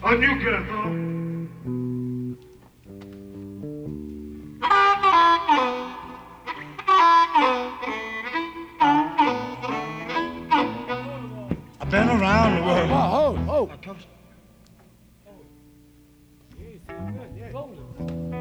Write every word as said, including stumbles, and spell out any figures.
On you, Ghetto. I've been around the world. Oh, oh, oh. I told you. Yeah, good. Yeah.